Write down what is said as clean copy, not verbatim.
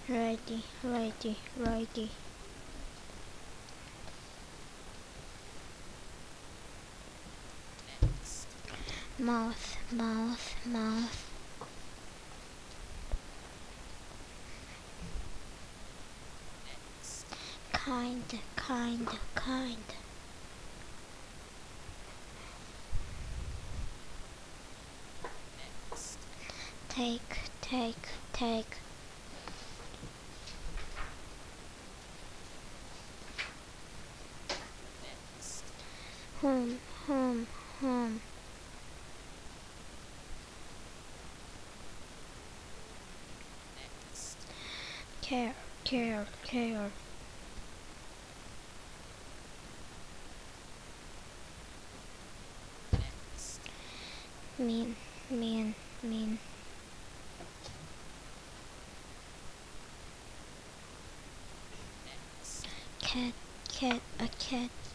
Righty, righty, righty. Mouth, mouth, mouth. Kind, kind, kind. Take, take, take. Home, home, home. Care, care, care. Mean, mean, mean. Cat, cat, a cat.